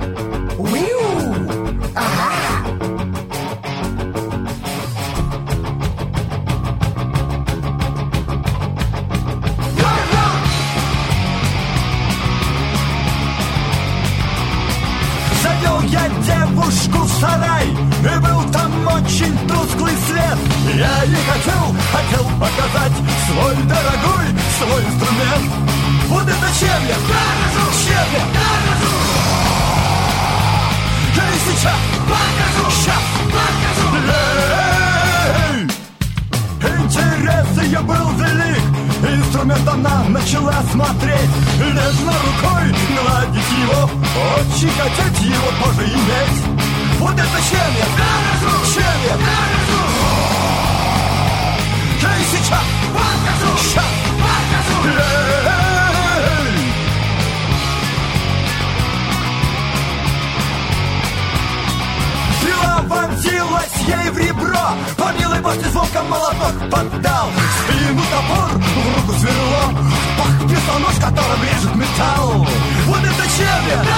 Я девушку в сарай, и был там очень тусклый свет. Я ей хотел показать свой дорогой, свой инструмент. Вот это чем я? Чем я? Я и сейчас покажу. Интерес ее был велик. Инструмент она начала смотреть, нежно рукой гладить его, очень хотеть его тоже иметь. Вот это чем я? Чем я? Я и сейчас покажу. Сила вонзилась ей в ребро, по милой после звука молоток поддал. В спину топор, в руку сверло, пах пистонож, которым режет металл. Вот это чем я?